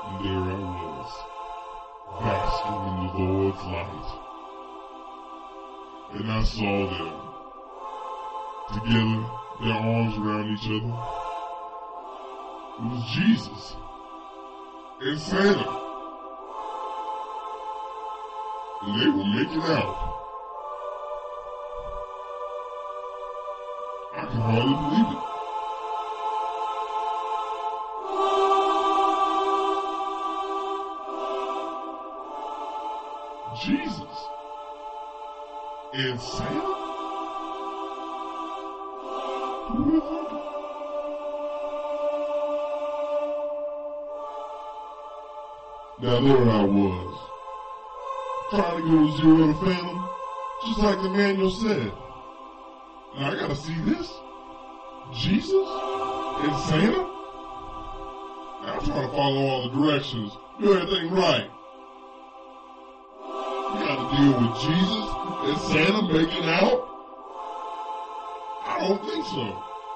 And there I was, basking in the Lord's light. And I saw them, together, their arms around each other. It was Jesus and Santa. And they were making out. I can hardly believe it. Jesus and Santa? Who would have thought it? Now there I was, trying to go to zero to Phantom, just like the manual said. Now I gotta see this? Jesus and Santa? Now I'm trying to follow all the directions, do everything right. You gotta deal with Jesus and Santa making out? I don't think so.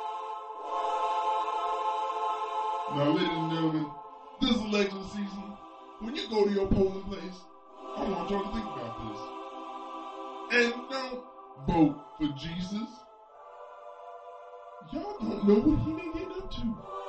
Now ladies and gentlemen, this election season, when you go to your polling place, I want y'all to think about this. And don't vote for Jesus. Y'all don't know what he been getting up to.